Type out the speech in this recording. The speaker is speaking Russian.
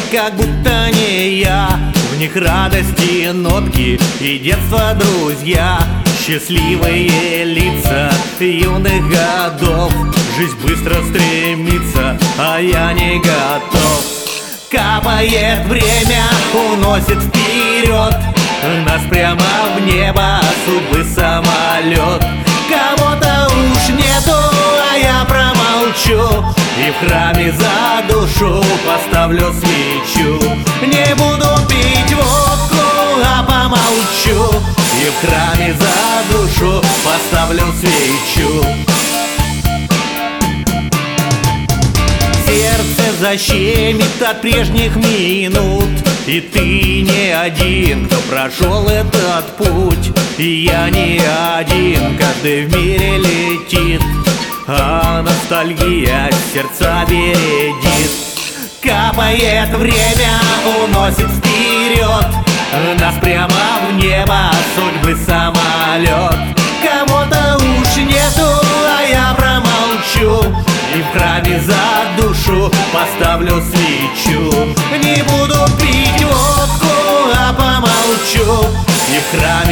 как будто не я. В них радости, нотки и детство, друзья. Счастливые лица юных годов. Жизнь быстро стремится, а я не готов. Капает время, уносит вперед нас прямо в небо судьбы самолет. Кого-то уж нету, а я промолчу и в храме за душу поставлю свечу. Не буду пить водку, а помолчу и в храме за душу поставлю свечу. Сердце защемит от прежних минут, и ты не один, кто прошел этот путь. И я не один, каждый в мире летит, а ностальгия сердца бередит. Капает время, уносит вперед нас прямо в небо судьбы самолет. Кого-то уж нету, а я промолчу и в храме за душу поставлю свечу. Не буду пить водку, а помолчу и в храме